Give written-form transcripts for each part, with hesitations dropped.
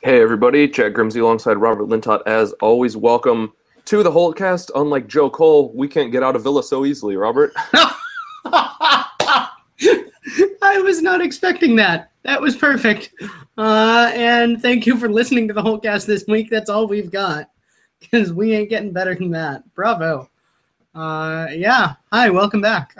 Hey everybody, Chad Grimsey alongside Robert Lintott. As always, welcome to the Holtcast. Unlike Joe Cole, we can't get out of Villa so easily, Robert. I was not expecting that. That was perfect. And thank you for listening to the Holtcast this week. That's all we've got, because we ain't getting better than that. Bravo. Hi, welcome back.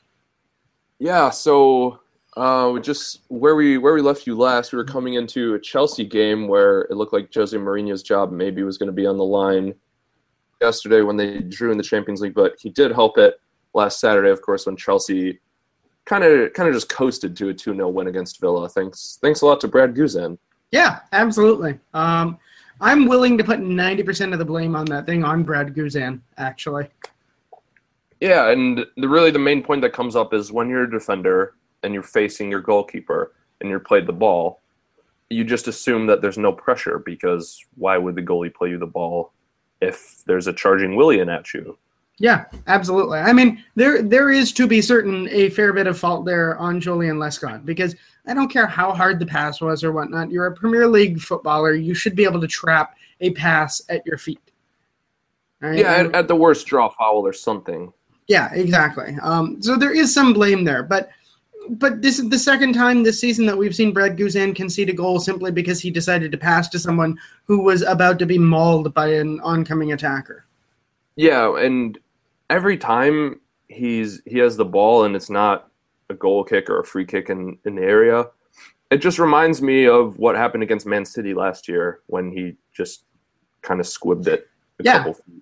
Yeah, so just where we left you last, we were coming into a Chelsea game where it looked like Jose Mourinho's job maybe was going to be on the line yesterday when they drew in the Champions League, but he did help it last Saturday, of course, when Chelsea kind of just coasted to a 2-0 win against Villa. Thanks a lot to Brad Guzan. Yeah, absolutely. I'm willing to put 90% of the blame on that thing on Brad Guzan, actually. Yeah, and the main point that comes up is when you're a defender and you're facing your goalkeeper and you're played the ball, you just assume that there's no pressure, because why would the goalie play you the ball if there's a charging Willian at you? Yeah, absolutely. I mean, there is, to be certain, a fair bit of fault there on Julian Lescott, because I don't care how hard the pass was or whatnot. You're a Premier League footballer. You should be able to trap a pass at your feet. Right? Yeah, at the worst, draw a foul or something. Yeah, exactly. So there is some blame there, but this is the second time this season that we've seen Brad Guzan concede a goal simply because he decided to pass to someone who was about to be mauled by an oncoming attacker. Yeah, and every time he has the ball and it's not a goal kick or a free kick in the area, it just reminds me of what happened against Man City last year when he just kind of squibbed it a couple feet.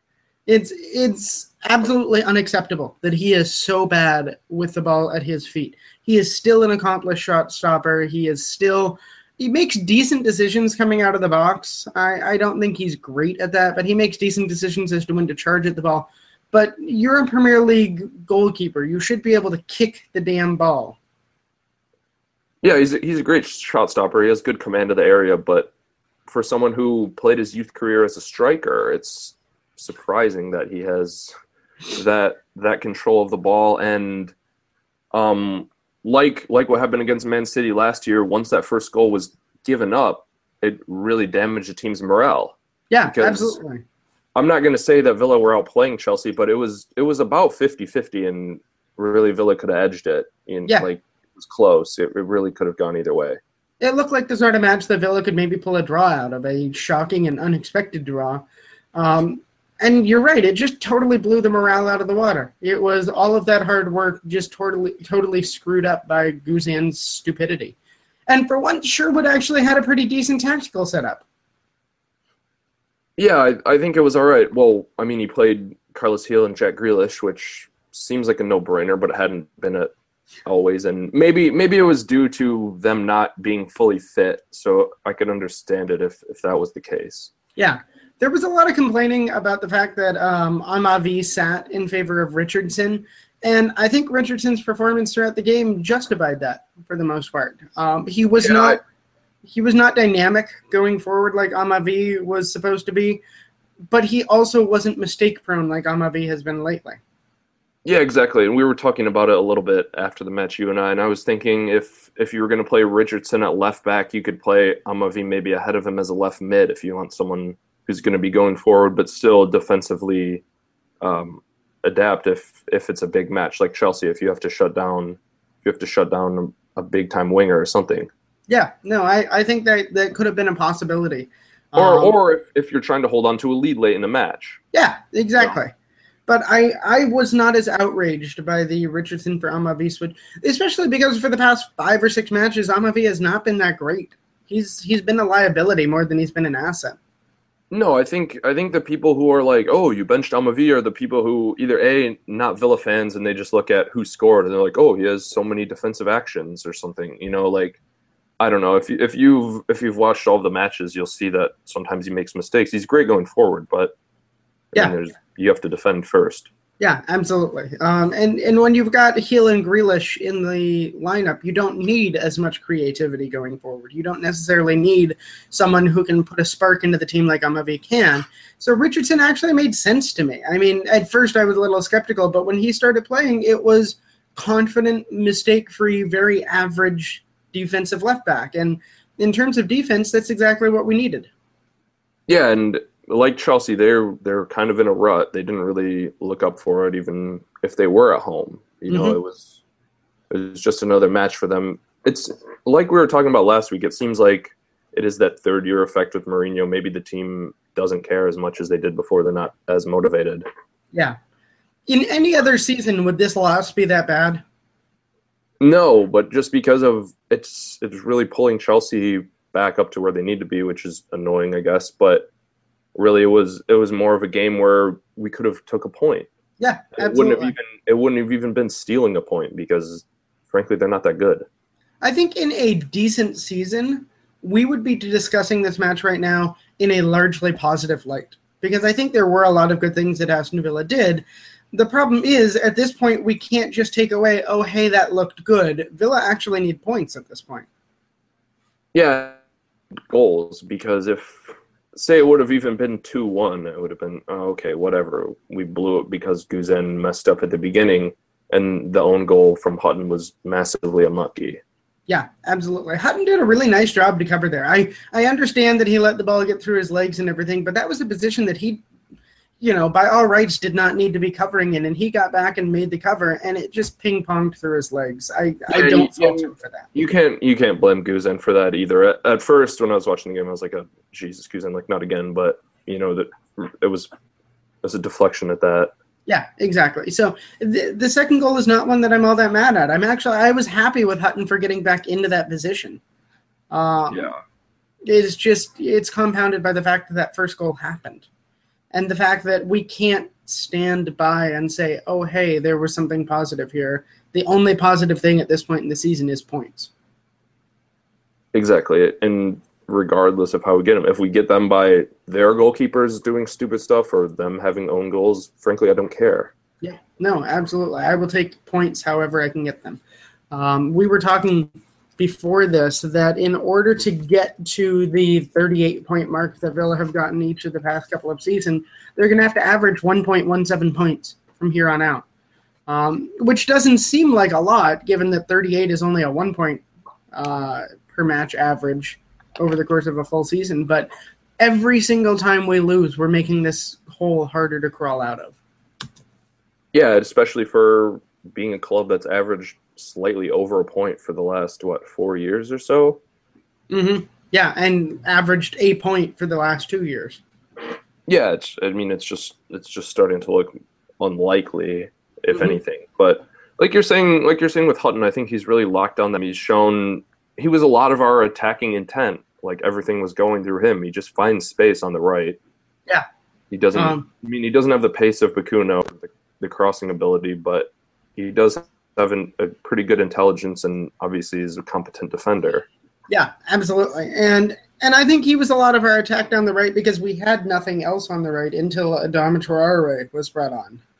It's absolutely unacceptable that he is so bad with the ball at his feet. He is still an accomplished shot stopper. He makes decent decisions coming out of the box. I don't think he's great at that, but he makes decent decisions as to when to charge at the ball. But you're a Premier League goalkeeper. You should be able to kick the damn ball. Yeah, he's a great shot stopper. He has good command of the area, but for someone who played his youth career as a striker, it's surprising that he has that control of the ball. And like what happened against Man City last year, once that first goal was given up, it really damaged the team's morale. Yeah, absolutely. I'm not going to say that Villa were outplaying Chelsea, but it was about 50-50, and really Villa could have edged it. It was close. It really could have gone either way. It looked like the sort of match that Villa could maybe pull a draw out of, a shocking and unexpected draw. And you're right, it just totally blew the morale out of the water. It was all of that hard work just totally screwed up by Guzan's stupidity. And for once, Sherwood actually had a pretty decent tactical setup. Yeah, I think it was all right. Well, I mean, he played Carlos Gil and Jack Grealish, which seems like a no-brainer, but it hadn't been it always. And maybe it was due to them not being fully fit, so I could understand it if that was the case. Yeah. There was a lot of complaining about the fact that Amavi sat in favor of Richardson, and I think Richardson's performance throughout the game justified that for the most part. He was not dynamic going forward like Amavi was supposed to be, but he also wasn't mistake-prone like Amavi has been lately. Yeah, exactly. And we were talking about it a little bit after the match, you and I was thinking if you were going to play Richardson at left back, you could play Amavi maybe ahead of him as a left mid if you want someone who's going to be going forward but still defensively adapt if it's a big match like Chelsea, if you have to shut down a big-time winger or something. Yeah, no, I think that could have been a possibility. Or if you're trying to hold on to a lead late in the match. Yeah, exactly. Yeah. But I was not as outraged by the Richardson for Amavi switch, especially because for the past 5 or 6 matches, Amavi has not been that great. He's been a liability more than he's been an asset. No, I think the people who are like, oh, you benched Amavi, are the people who either A, not Villa fans, and they just look at who scored and they're like, oh, he has so many defensive actions or something. I don't know. If you've watched all of the matches, you'll see that sometimes he makes mistakes. He's great going forward, but you have to defend first. Yeah, absolutely. And when you've got Gil and Grealish in the lineup, you don't need as much creativity going forward. You don't necessarily need someone who can put a spark into the team like Amavi can. So Richardson actually made sense to me. I mean, at first I was a little skeptical, but when he started playing, it was confident, mistake-free, very average defensive left back. And in terms of defense, that's exactly what we needed. Yeah, and like Chelsea, they're kind of in a rut. They didn't really look up for it, even if they were at home. It was just another match for them. It's like we were talking about last week. It seems like it is that third year effect with Mourinho. Maybe the team doesn't care as much as they did before. They're not as motivated. Yeah. In any other season, would this loss be that bad? No, but just because of it's really pulling Chelsea back up to where they need to be, which is annoying, I guess. But really, it was more of a game where we could have took a point. Yeah, absolutely. It wouldn't have even been stealing a point because, frankly, they're not that good. I think in a decent season, we would be discussing this match right now in a largely positive light because I think there were a lot of good things that Aston Villa did. The problem is, at this point, we can't just take away, oh, hey, that looked good. Villa actually need points at this point. Yeah, goals, because say it would have even been 2-1, it would have been, oh, okay, whatever. We blew it because Guzan messed up at the beginning, and the own goal from Hutton was massively unlucky. Yeah, absolutely. Hutton did a really nice job to cover there. I understand that he let the ball get through his legs and everything, but that was a position that he, by all rights did not need to be covering in, and he got back and made the cover, and it just ping-ponged through his legs. I don't fault him for that. You can't blame Guzan for that either. At first, when I was watching the game, I was like, oh, Jesus, Guzan, like, not again, but, that it was a deflection at that. Yeah, exactly. So the second goal is not one that I'm all that mad at. I was happy with Hutton for getting back into that position. It's compounded by the fact that first goal happened. And the fact that we can't stand by and say, oh, hey, there was something positive here. The only positive thing at this point in the season is points. Exactly. And regardless of how we get them, if we get them by their goalkeepers doing stupid stuff or them having own goals, frankly, I don't care. Yeah, no, absolutely. I will take points however I can get them. We were talking before this that in order to get to the 38-point mark that Villa have gotten each of the past couple of seasons, they're going to have to average 1.17 points from here on out, which doesn't seem like a lot given that 38 is only a 1 point per match average over the course of a full season. But every single time we lose, we're making this hole harder to crawl out of. Yeah, especially for being a club that's averaged slightly over a point for the last 4 years or so. Mm-hmm. Yeah, and averaged a point for the last 2 years. Yeah, it's just starting to look unlikely, if anything. But like you're saying with Hutton, I think he's really locked down them. He's shown he was a lot of our attacking intent. Like everything was going through him. He just finds space on the right. Yeah, he doesn't. He doesn't have the pace of Bakuno, the crossing ability, but he does have a pretty good intelligence, and obviously is a competent defender. Yeah, absolutely. And I think he was a lot of our attack down the right because we had nothing else on the right until Adama Traore was brought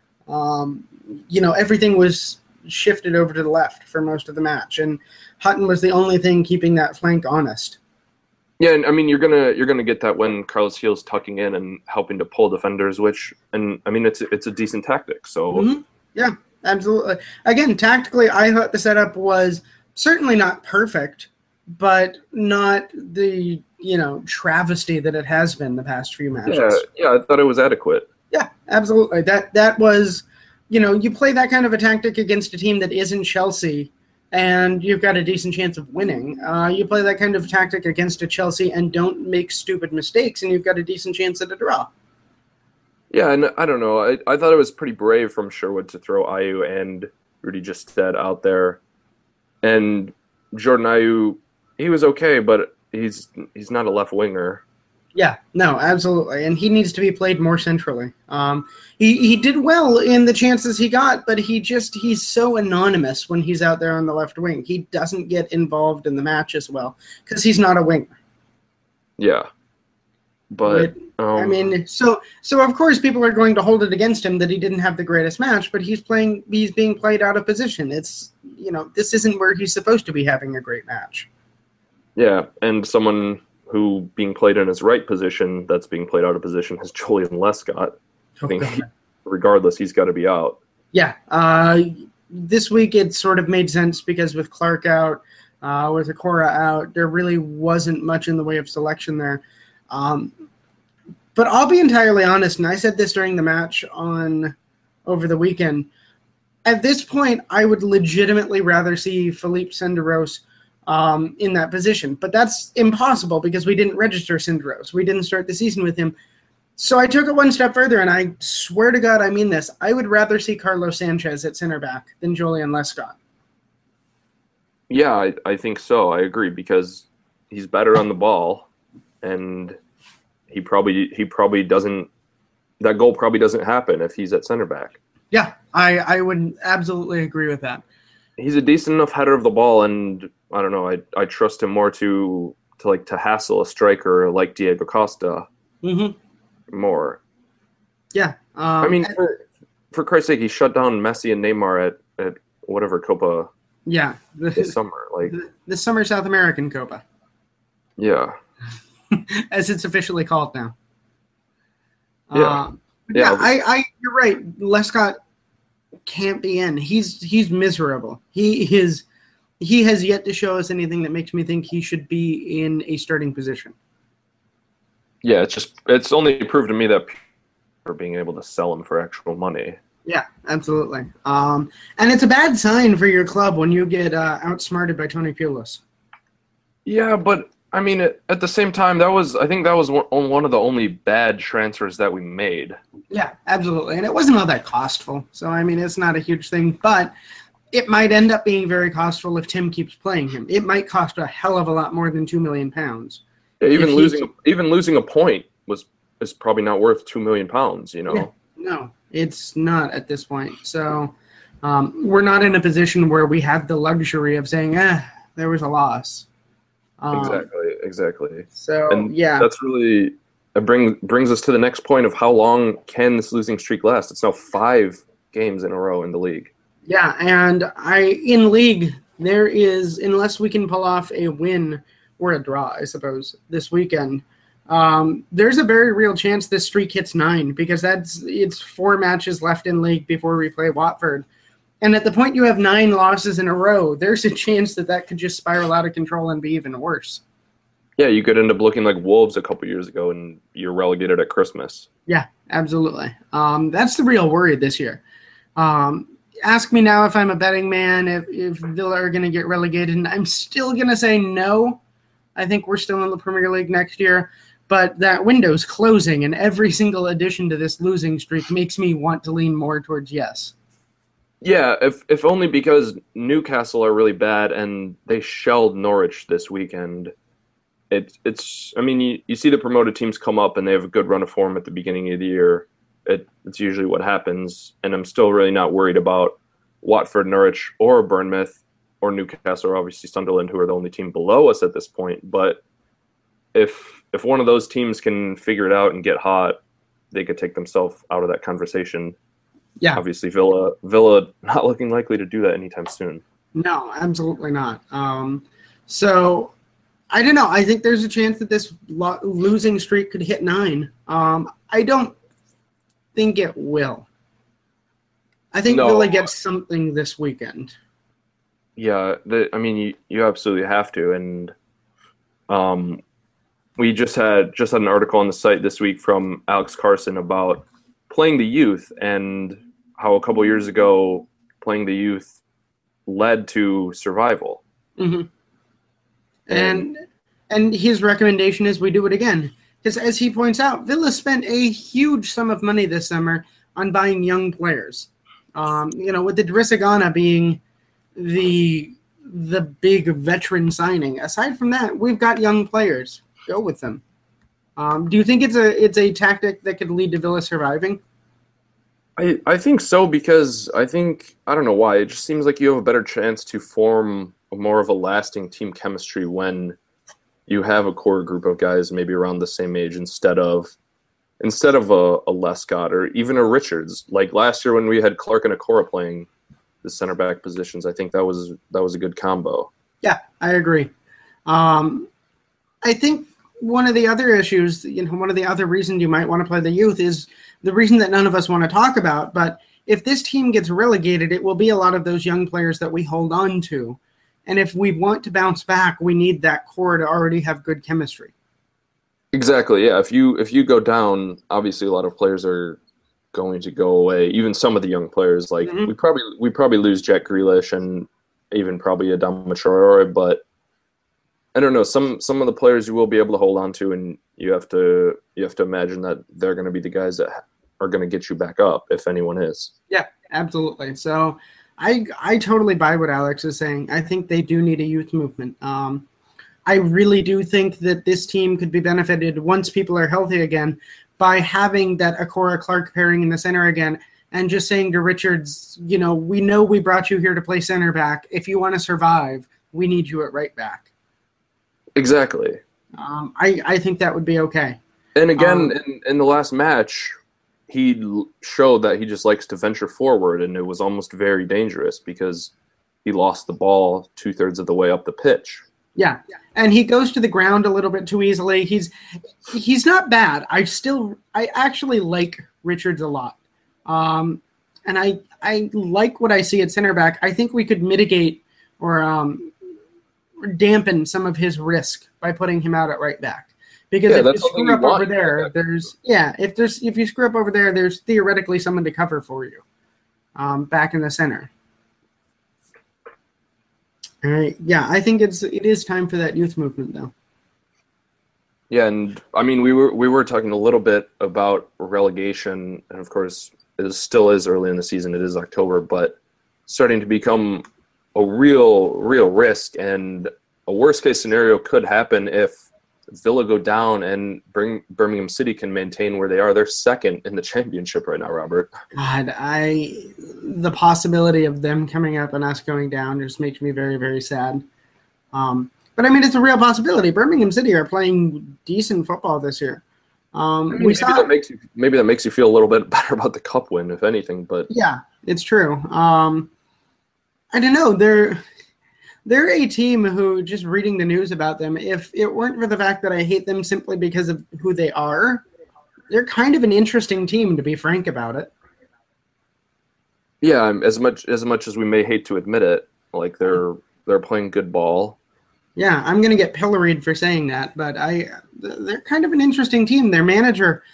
on. Everything was shifted over to the left for most of the match, and Hutton was the only thing keeping that flank honest. Yeah, and you're gonna get that when Carlos Gil's tucking in and helping to pull defenders, it's a decent tactic. So yeah, absolutely. Again, tactically, I thought the setup was certainly not perfect, but not the travesty that it has been the past few matches. Yeah, I thought it was adequate. Yeah, absolutely. That was, you play that kind of a tactic against a team that isn't Chelsea, and you've got a decent chance of winning. You play that kind of tactic against a Chelsea and don't make stupid mistakes, and you've got a decent chance at a draw. Yeah, and I don't know. I thought it was pretty brave from Sherwood to throw Ayew and Rudy Gestede out there. And Jordan Ayew, he was okay, but he's not a left winger. Yeah, no, absolutely. And he needs to be played more centrally. He did well in the chances he got, but he's so anonymous when he's out there on the left wing. He doesn't get involved in the match as well because he's not a winger. Yeah. But so of course people are going to hold it against him that he didn't have the greatest match, but he's being played out of position. It's this isn't where he's supposed to be having a great match. Yeah, and someone who being played in his right position that's being played out of position is Julian Lescott. I think regardless, he's got to be out. Yeah, this week it sort of made sense because with Clark out, With Okora out, there really wasn't much in the way of selection there. But I'll be entirely honest, and I said this during the match over the weekend. At this point, I would legitimately rather see Philippe Senderos in that position. But that's impossible because we didn't register Senderos. We didn't start the season with him. So I took it one step further, and I swear to God I mean this. I would rather see Carlos Sanchez at center back than Julian Lescott. Yeah, I think so. I agree because he's better on the ball, and he probably doesn't. That goal probably doesn't happen if he's at center back. Yeah, I would absolutely agree with that. He's a decent enough header of the ball, and I don't know. I trust him more to hassle a striker like Diego Costa more. Yeah, I mean, for Christ's sake, he shut down Messi and Neymar at whatever Copa. Yeah, this summer, the Summer South American Copa. Yeah, as it's officially called now. Yeah, you're right. Lescott can't be in. He's miserable. He has yet to show us anything that makes me think he should be in a starting position. Yeah, it's only proved to me that for being able to sell him for actual money. Yeah, absolutely. And it's a bad sign for your club when you get outsmarted by Tony Pulis. Yeah, but I mean, at the same time, I think that was one of the only bad transfers that we made. Yeah, absolutely. And it wasn't all that costful. So, I mean, it's not a huge thing, but it might end up being very costful if Tim keeps playing him. It might cost a hell of a lot more than £2 million. Yeah, even losing a point is probably not worth £2 million, you know? Yeah, no, it's not at this point. So we're not in a position where we have the luxury of saying, there was a loss. Exactly. So, and yeah. That's really brings us to the next point of how long can this losing streak last? It's now 5 games in a row in the league. Yeah, and in league, there is, unless we can pull off a win or a draw, I suppose, this weekend, there's a very real chance this streak hits 9 because it's 4 matches left in league before we play Watford. And at the point you have 9 losses in a row, there's a chance that could just spiral out of control and be even worse. Yeah, you could end up looking like Wolves a couple years ago and you're relegated at Christmas. Yeah, absolutely. That's the real worry this year. Ask me now if I'm a betting man, if Villa are going to get relegated, and I'm still going to say no. I think we're still in the Premier League next year, but that window's closing, and every single addition to this losing streak makes me want to lean more towards yes. Yeah, if only because Newcastle are really bad and they shelled Norwich this weekend. It's I mean, you see the promoted teams come up and they have a good run of form at the beginning of the year. It's usually what happens, and I'm still really not worried about Watford, Norwich, or Bournemouth, or Newcastle, or obviously Sunderland, who are the only team below us at this point. But if one of those teams can figure it out and get hot, they could take themselves out of that conversation. Yeah. Obviously, Villa not looking likely to do that anytime soon. No, absolutely not. So, I don't know. I think there's a chance that this losing streak could hit 9. I don't think it will. I think Villa gets something this weekend. Yeah, I mean, you absolutely have to. And we just had an article on the site this week from Alex Carson about playing the youth and how a couple years ago playing the youth led to survival. Mm-hmm. And his recommendation is we do it again. Because as he points out, Villa spent a huge sum of money this summer on buying young players. With the Drissagana being the big veteran signing. Aside from that, we've got young players. Go with them. Do you think it's a tactic that could lead to Villa surviving? I think so, because I don't know why, it just seems like you have a better chance to form more of a lasting team chemistry when you have a core group of guys maybe around the same age instead of a Lescott or even a Richards. Like last year when we had Clark and Okora playing the center back positions, I think that was a good combo. Yeah, I agree. I think one of the other issues, one of the other reasons you might want to play the youth is the reason that none of us want to talk about. But if this team gets relegated, it will be a lot of those young players that we hold on to. And if we want to bounce back, we need that core to already have good chemistry. Exactly. Yeah. If you go down, obviously a lot of players are going to go away. Even some of the young players, like we probably lose Jack Grealish and even probably Adama Traore, but I don't know. Some of the players you will be able to hold on to, and you have to imagine that they're going to be the guys that are going to get you back up if anyone is. Yeah, absolutely. So I totally buy what Alex is saying. I think they do need a youth movement. I really do think that this team could be benefited once people are healthy again by having that Akora Clark pairing in the center again and just saying to Richards, we know we brought you here to play center back. If you want to survive, we need you at right back. Exactly. I think that would be okay. And again, in the last match, he showed that he just likes to venture forward, and it was almost very dangerous because he lost the ball 2/3 of the way up the pitch. Yeah, and he goes to the ground a little bit too easily. He's not bad. I actually like Richards a lot, and I like what I see at center back. I think we could mitigate or dampen some of his risk by putting him out at right back. Because if you screw up over there, if you screw up over there, there's theoretically someone to cover for you back in the center. All right. Yeah, I think it is time for that youth movement, though. Yeah, and I mean we were talking a little bit about relegation, and of course it still is early in the season. It is October, but starting to become a real risk, and a worst case scenario could happen if Villa go down and Birmingham City can maintain where they are. They're second in the championship right now, Robert. God, the possibility of them coming up and us going down just makes me very, very sad. But I mean, it's a real possibility. Birmingham City are playing decent football this year. Maybe that makes you feel a little bit better about the cup win, if anything. But yeah, it's true. I don't know. They're a team who, just reading the news about them, if it weren't for the fact that I hate them simply because of who they are, they're kind of an interesting team, to be frank about it. Yeah, as much as we may hate to admit it, like they're playing good ball. Yeah, I'm going to get pilloried for saying that, but they're kind of an interesting team. Their manager,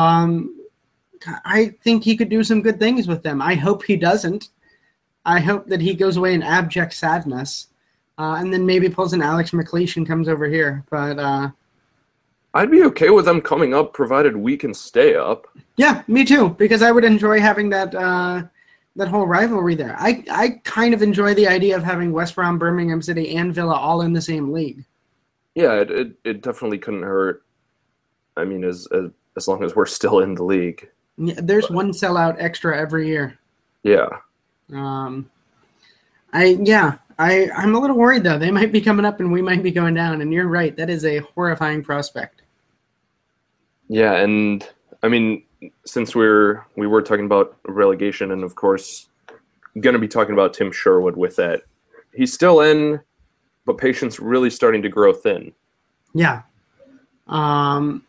I think he could do some good things with them. I hope he doesn't. I hope that he goes away in abject sadness. And then maybe pulls an Alex McLeish and comes over here. But I'd be okay with them coming up, provided we can stay up. Yeah, me too, because I would enjoy having that whole rivalry there. I kind of enjoy the idea of having West Brom, Birmingham City, and Villa all in the same league. Yeah, it definitely couldn't hurt. I mean, as long as we're still in the league. Yeah, there's one sellout extra every year. Yeah. I'm a little worried, though. They might be coming up and we might be going down. And you're right. That is a horrifying prospect. Yeah, and, I mean, since we were talking about relegation and, of course, going to be talking about Tim Sherwood with that, he's still in, but patience really starting to grow thin. Yeah. I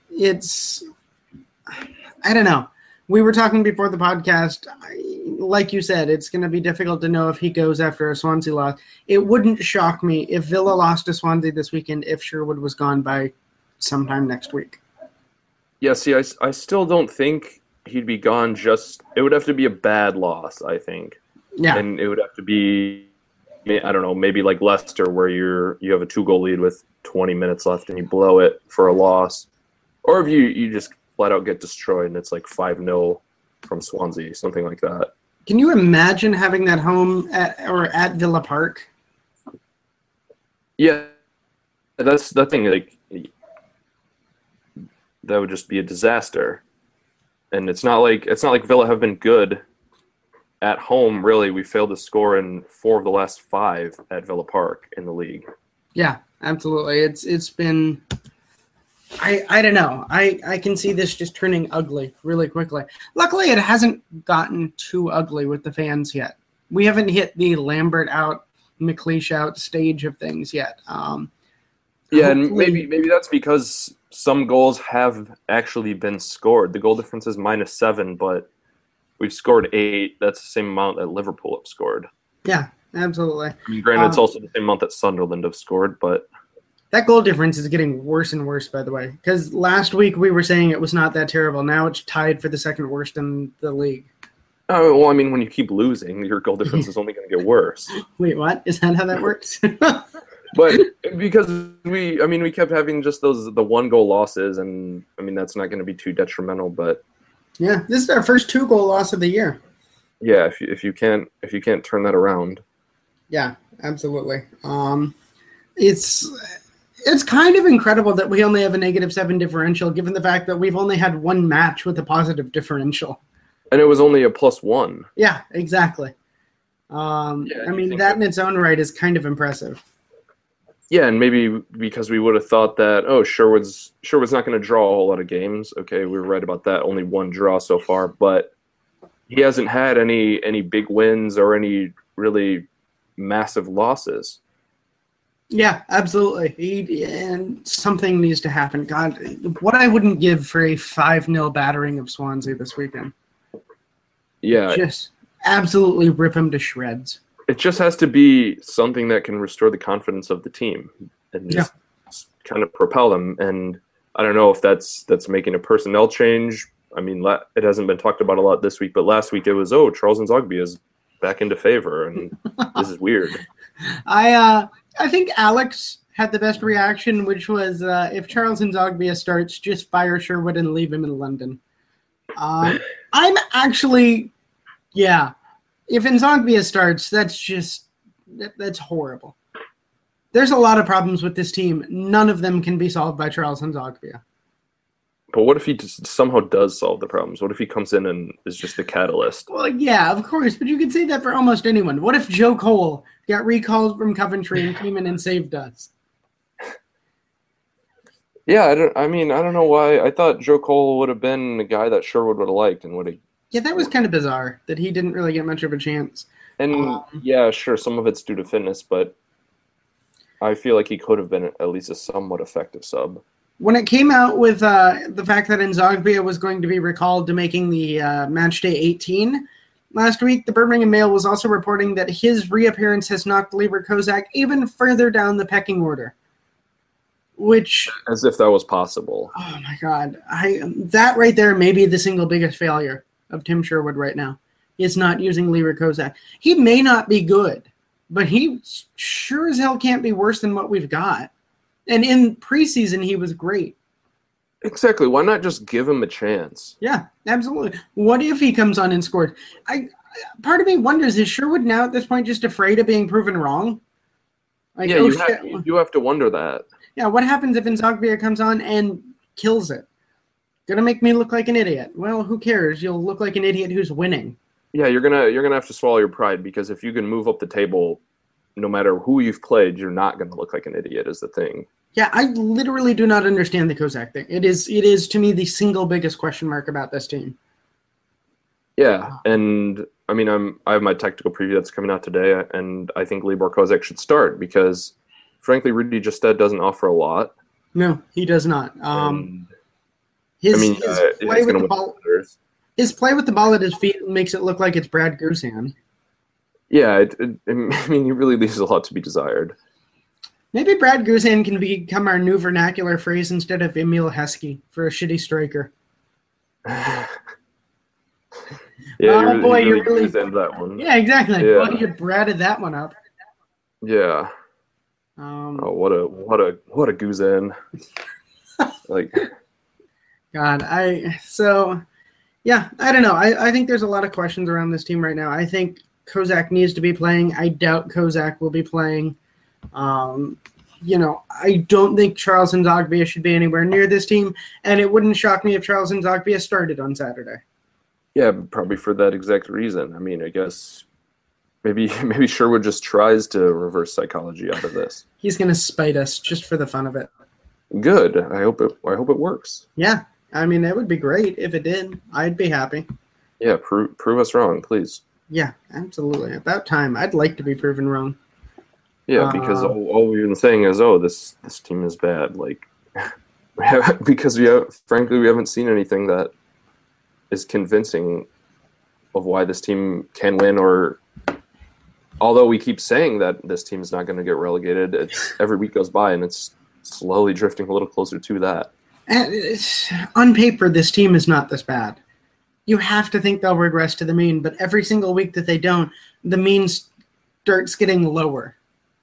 don't know. We were talking before the podcast. Like you said, it's going to be difficult to know if he goes after a Swansea loss. It wouldn't shock me if Villa lost to Swansea this weekend if Sherwood was gone by sometime next week. Yeah, see, I still don't think he'd be gone it would have to be a bad loss, I think. Yeah. And it would have to be, I don't know, maybe like Leicester where you have a 2-goal lead with 20 minutes left and you blow it for a loss. Or if you just flat out get destroyed and it's like 5-0 from Swansea, something like that. Can you imagine having that home at Villa Park? Yeah, that's the thing. Like, that would just be a disaster. And it's not like Villa have been good at home. Really, we failed to score in 4 of the last 5 at Villa Park in the league. Yeah, absolutely. It's been. I don't know. I can see this just turning ugly really quickly. Luckily, it hasn't gotten too ugly with the fans yet. We haven't hit the Lambert out, McLeish out stage of things yet. Yeah, and maybe that's because some goals have actually been scored. The goal difference is -7, but we've scored 8. That's the same amount that Liverpool have scored. Yeah, absolutely. I mean, granted, it's also the same month that Sunderland have scored, but that goal difference is getting worse and worse, by the way. Because last week we were saying it was not that terrible. Now it's tied for the second worst in the league. oh, well, I mean, when you keep losing, your goal difference is only going to get worse. Wait, what? Is that how that works? But because we kept having just the 1-goal losses, and I mean that's not going to be too detrimental. But yeah, this is our first 2-goal loss of the year. yeah, if you can't turn that around. Yeah, absolutely. It's kind of incredible that we only have a -7 differential, given the fact that we've only had one match with a positive differential. And it was only a +1. Yeah, exactly. I mean, that in its own right is kind of impressive. Yeah, and maybe because we would have thought that, Sherwood's not going to draw a whole lot of games. Okay, we were right about that. Only one draw so far, but he hasn't had any big wins or any really massive losses. Yeah, absolutely. And something needs to happen. God, what I wouldn't give for a 5-0 battering of Swansea this weekend. Yeah. Just absolutely rip him to shreds. It just has to be something that can restore the confidence of the team and just kind of propel them. And I don't know if that's making a personnel change. I mean, it hasn't been talked about a lot this week, but last week it was, Charles Nzogby is back into favor, and this is weird. I think Alex had the best reaction, which was if Charles Nzogby starts, just fire Sherwood and leave him in London. I'm actually, yeah. If Nzogby starts, that's horrible. There's a lot of problems with this team. None of them can be solved by Charles Nzogby. But what if he just somehow does solve the problems? What if he comes in and is just the catalyst? Well, yeah, of course, but you could say that for almost anyone. What if Joe Cole got recalled from Coventry and came in and saved us? Yeah, I don't know why. I thought Joe Cole would have been the guy that Sherwood would have liked and would have. Yeah, that was kind of bizarre that he didn't really get much of a chance. And yeah, sure, some of it's due to fitness, but I feel like he could have been at least a somewhat effective sub. When it came out with the fact that Nzogby was going to be recalled to making the match day 18 last week, the Birmingham Mail was also reporting that his reappearance has knocked Libor Kozak even further down the pecking order. Which, as if that was possible. Oh my God, that right there may be the single biggest failure of Tim Sherwood right now. Is not using Libor Kozak. He may not be good, but he sure as hell can't be worse than what we've got. And in preseason, he was great. Exactly. Why not just give him a chance? Yeah, absolutely. What if he comes on and scores? Part of me wonders, is Sherwood now at this point just afraid of being proven wrong? Like, yeah, you have to wonder that. Yeah, what happens if Nzogby comes on and kills it? Gonna make me look like an idiot. Well, who cares? You'll look like an idiot who's winning. Yeah, you're gonna have to swallow your pride, because if you can move up the table, no matter who you've played, you're not gonna look like an idiot is the thing. Yeah, I literally do not understand the Kozak thing. It is to me the single biggest question mark about this team. Yeah, and I mean I have my tactical preview that's coming out today, and I think Libor Kozak should start because, frankly, Rudy Justad doesn't offer a lot. No, he does not. His play with the ball at his feet makes it look like it's Brad Guzan. Yeah, I mean, he really leaves a lot to be desired. Maybe Brad Guzan can become our new vernacular phrase instead of Emil Heskey for a shitty striker. Yeah, you really that one. Yeah, exactly. Yeah. Well, you bratted that one up. Yeah. What a Guzan. Like. God, I don't know. I think there's a lot of questions around this team right now. I think Kozak needs to be playing. I doubt Kozak will be playing. I don't think Charles Nzogby should be anywhere near this team, and it wouldn't shock me if Charles Nzogby started on Saturday. Yeah, probably for that exact reason. I mean, I guess maybe Sherwood just tries to reverse psychology out of this. He's going to spite us just for the fun of it. Good. I hope it works. Yeah. I mean, that would be great if it did. I'd be happy. Yeah, prove us wrong, please. Yeah, absolutely. About time. I'd like to be proven wrong. Yeah, because all we've been saying is, this team is bad. Like, because we haven't seen anything that is convincing of why this team can win or although we keep saying that this team is not going to get relegated, it's every week goes by and it's slowly drifting a little closer to that. On paper, this team is not this bad. You have to think they'll regress to the mean, but every single week that they don't, the mean starts getting lower.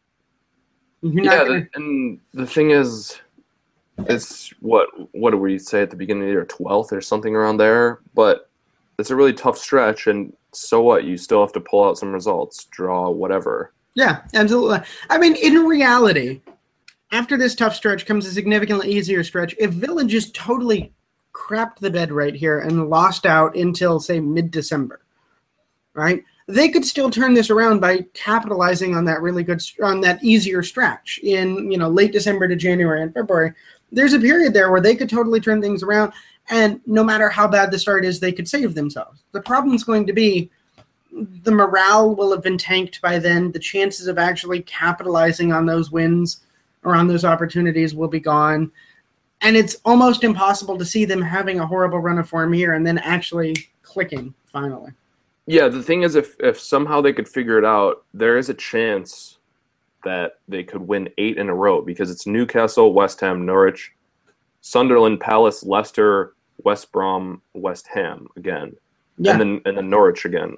And the thing is, it's what do we say at the beginning of the year, 12th or something around there? But it's a really tough stretch, and so what? You still have to pull out some results, draw, whatever. Yeah, absolutely. I mean, in reality, after this tough stretch comes a significantly easier stretch. If Villa just totally crapped the bed right here and lost out until, say, mid-December, right? They could still turn this around by capitalizing on that easier stretch in, late December to January and February. There's a period there where they could totally turn things around, and no matter how bad the start is, they could save themselves. The problem's going to be the morale will have been tanked by then. The chances of actually capitalizing on those wins or on those opportunities will be gone. And it's almost impossible to see them having a horrible run of form here and then actually clicking finally. Yeah, the thing is, if somehow they could figure it out, there is a chance that they could win 8 in a row because it's Newcastle, West Ham, Norwich, Sunderland, Palace, Leicester, West Brom, West Ham again, and then Norwich again.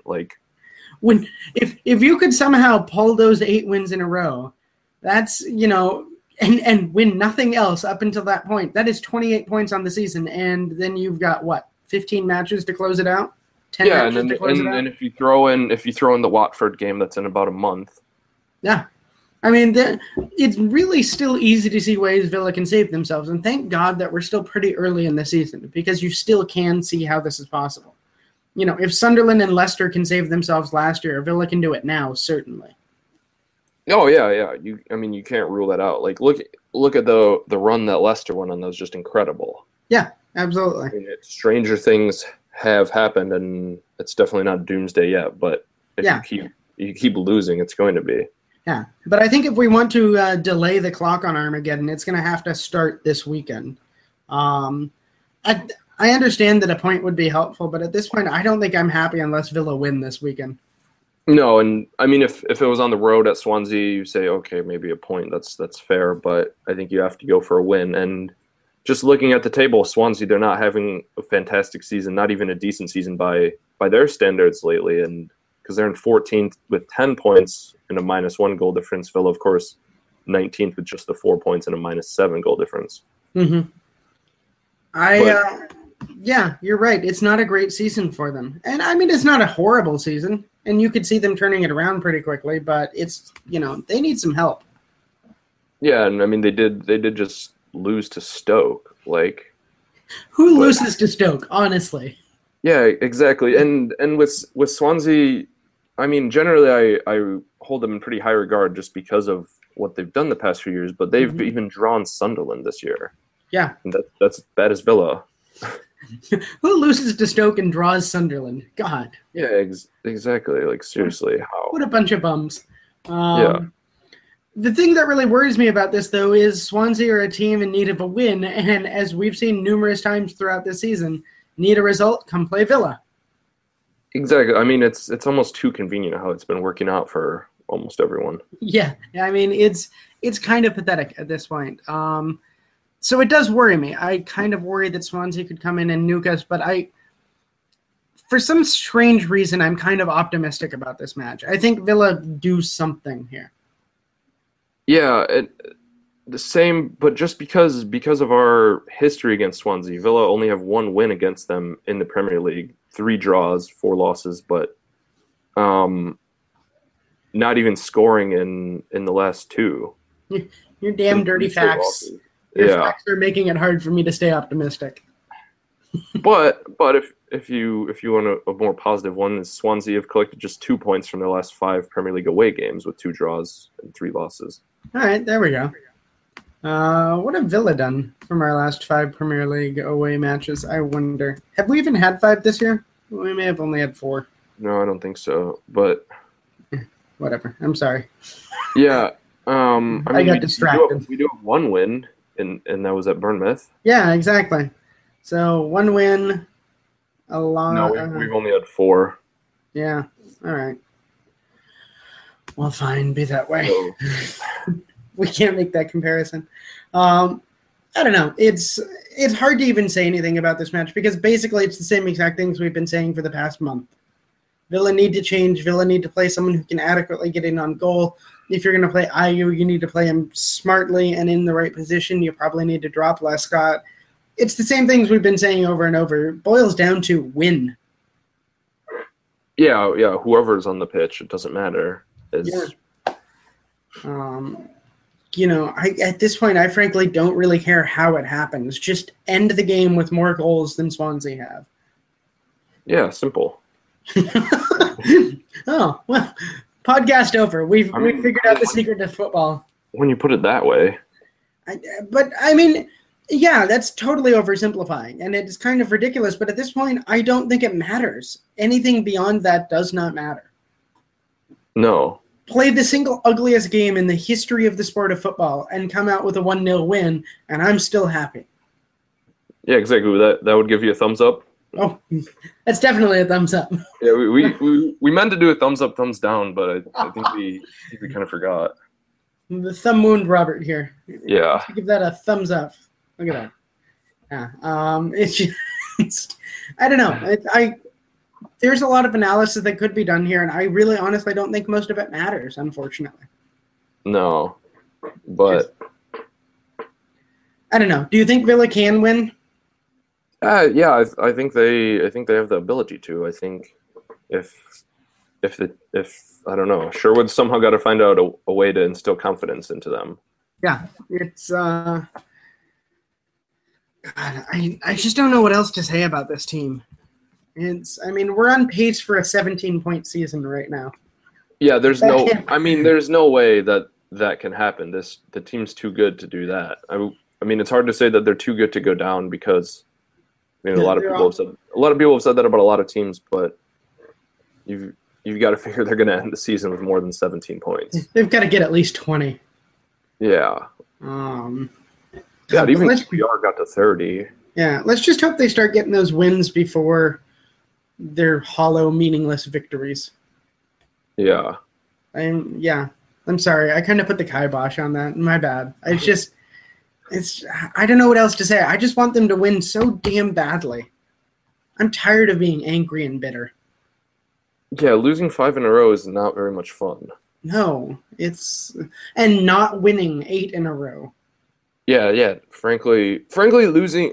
If you could somehow pull those 8 wins in a row, that's and win nothing else up until that point, that is 28 points on the season, and then you've got 15 matches to close it out. 10 matches to close it out. And if you throw in the Watford game that's in about a month. Yeah. I mean, it's really still easy to see ways Villa can save themselves, and thank God that we're still pretty early in the season because you still can see how this is possible. If Sunderland and Leicester can save themselves last year, Villa can do it now, certainly. Oh yeah. You can't rule that out. Look at the run that Leicester went on. That was just incredible. Yeah, absolutely. I mean, stranger things have happened, and it's definitely not doomsday yet. But if you keep losing, it's going to be. Yeah, but I think if we want to delay the clock on Armageddon, it's going to have to start this weekend. I understand that a point would be helpful, but at this point, I don't think I'm happy unless Villa win this weekend. No, and I mean, if it was on the road at Swansea, you say, okay, maybe a point, that's fair, but I think you have to go for a win. And just looking at the table, Swansea, they're not having a fantastic season, not even a decent season by their standards lately, and because they're in 14th with 10 points and a -1 goal difference. Villa, of course, 19th with just the 4 points and a -7 goal difference. Mm-hmm. Yeah, you're right. It's not a great season for them. And I mean, it's not a horrible season. And you could see them turning it around pretty quickly, but it's, they need some help. Yeah, and I mean, they did just lose to Stoke. Who loses to Stoke, honestly? Yeah, exactly. And with Swansea, I mean, generally I hold them in pretty high regard just because of what they've done the past few years, but they've even drawn Sunderland this year. Yeah. And that's bad as Villa. Who loses to Stoke and draws Sunderland? God. Yeah, exactly. Seriously, how? What a bunch of bums. Yeah. The thing that really worries me about this, though, is Swansea are a team in need of a win, and as we've seen numerous times throughout this season, need a result, come play Villa. Exactly. I mean, it's almost too convenient how it's been working out for almost everyone. Yeah. I mean, it's kind of pathetic at this point. So it does worry me. I kind of worry that Swansea could come in and nuke us, but for some strange reason, I'm kind of optimistic about this match. I think Villa do something here. Yeah, the same, but just because of our history against Swansea, Villa only have 1 win against them in the Premier League, 3 draws, 4 losses, but not even scoring in the last 2. You're damn dirty facts. Your facts are making it hard for me to stay optimistic. but if you want a more positive one, Swansea have collected just 2 points from their last 5 Premier League away games with 2 draws and 3 losses. All right, there we go. What have Villa done from our last 5 Premier League away matches? I wonder. Have we even had 5 this year? We may have only had 4. No, I don't think so. But whatever. I'm sorry. Yeah. I mean, I got distracted. We do have 1 win, and that was at Bournemouth. Yeah, exactly. So 1 win, a lot. No, we've only had 4. Yeah. All right. Well, fine, be that way. So, We can't make that comparison. I don't know. It's hard to even say anything about this match because basically it's the same exact things we've been saying for the past month. Villa need to change. Villa need to play someone who can adequately get in on goal. If you're going to play Ayew, you need to play him smartly and in the right position. You probably need to drop Lescott. It's the same things we've been saying over and over. It boils down to win. Yeah. Whoever's on the pitch, it doesn't matter. At this point, I frankly don't really care how it happens. Just end the game with more goals than Swansea have. Yeah, simple. Oh, well, podcast over. We figured out the secret to football. When you put it that way. Yeah, that's totally oversimplifying, and it's kind of ridiculous, but at this point, I don't think it matters. Anything beyond that does not matter. No. Play the single ugliest game in the history of the sport of football and come out with a 1-0 win, and I'm still happy. Yeah, exactly. That would give you a thumbs up. Oh, that's definitely a thumbs up. Yeah, we meant to do a thumbs up, thumbs down, but I think we kind of forgot. The thumb wound Robert here. Yeah. Give that a thumbs up. Look at that. Yeah. It's just, I don't know. There's a lot of analysis that could be done here, and I really honestly don't think most of it matters, unfortunately. No. But I don't know. Do you think Villa can win? Yeah, I think they have the ability to. I think if I don't know, Sherwood somehow got to find out a way to instill confidence into them. Yeah, it's God, I just don't know what else to say about this team. We're on pace for a 17-point season right now. Yeah, there's no way that can happen. The team's too good to do that. It's hard to say that they're too good to go down because a lot of people have said that about a lot of teams, but you've got to figure they're going to end the season with more than 17 points. They've got to get at least 20. Yeah. Even QPR got to 30. Yeah, let's just hope they start getting those wins before their hollow, meaningless victories. Yeah. I'm sorry. I kind of put the kibosh on that. My bad. I don't know what else to say. I just want them to win so damn badly. I'm tired of being angry and bitter. Yeah, losing 5 in a row is not very much fun. No, and not winning 8 in a row. Yeah. Frankly, losing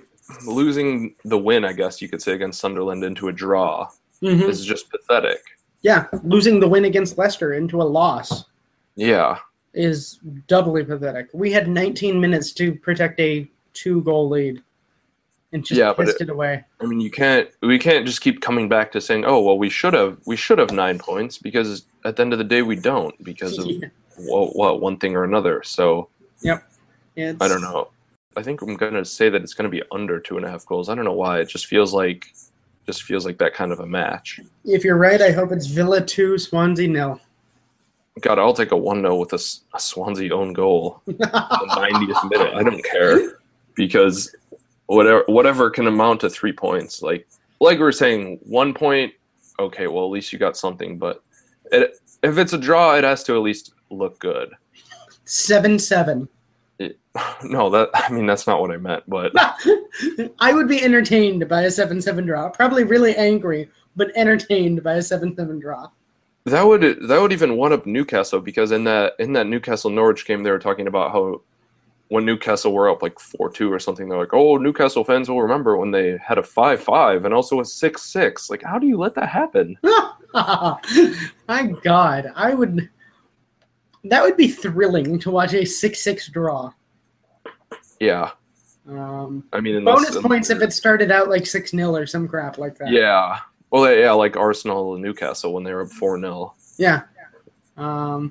the win, I guess you could say, against Sunderland into a draw is just pathetic. Yeah, losing the win against Leicester into a loss. Yeah. Is doubly pathetic. We had 19 minutes to protect a 2-goal lead and just pissed it away. We can't just keep coming back to saying, oh, well, we should have 9 points, because at the end of the day we don't, because of one thing or another. So yep. I don't know. I think I'm going to say that it's going to be under 2.5 goals. I don't know why. It just feels like that kind of a match. If you're right, I hope it's Villa 2, Swansea 0. God, I'll take a 1-0 with a Swansea own goal in the 90th minute. I don't care, because whatever can amount to 3 points. Like we were saying, 1 point, okay, well, at least you got something. But if it's a draw, it has to at least look good. 7-7. No, that's not what I meant. But I would be entertained by a 7-7 draw. Probably really angry, but entertained by a 7-7 draw. That would even one up Newcastle, because in that Newcastle Norwich game, they were talking about how when Newcastle were up like 4-2 or something, they're like, oh, Newcastle fans will remember when they had a 5-5 and also a 6-6. Like, how do you let that happen? My God, that would be thrilling to watch a 6-6 draw. Yeah. Bonus points if it started out like 6-0 or some crap like that. Yeah. Well, yeah, like Arsenal and Newcastle when they were up 4-0. Yeah. God.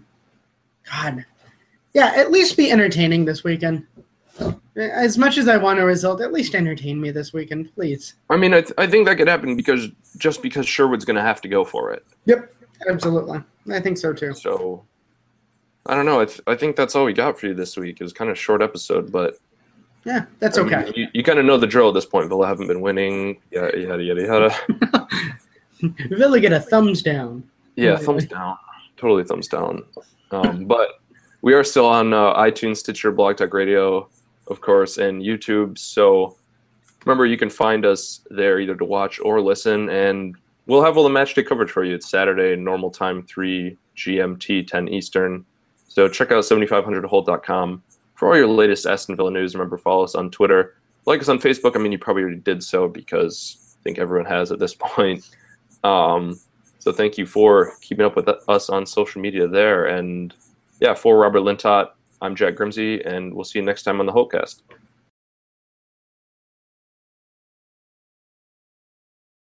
Yeah, at least be entertaining this weekend. As much as I want a result, at least entertain me this weekend, please. I think that could happen because Sherwood's going to have to go for it. Yep, absolutely. I think so too. So, I don't know. I think that's all we got for you this week. It was kind of a short episode, but yeah, that's okay. You kind of know the drill at this point. Villa haven't been winning. Yada. Villa get a thumbs down. Yeah, thumbs down. totally thumbs down. But we are still on iTunes, Stitcher, Blog Talk Radio, of course, and YouTube. So remember, you can find us there either to watch or listen, and we'll have all the match day coverage for you. It's Saturday, normal time, 3 GMT, 10 Eastern. So check out 7500hold.com for all your latest Aston Villa news. Remember, follow us on Twitter. Like us on Facebook. I mean, you probably already did so because I think everyone has at this point. So thank you for keeping up with us on social media there. And yeah, for Robert Lintott, I'm Jack Grimsey, and we'll see you next time on the Holtcast.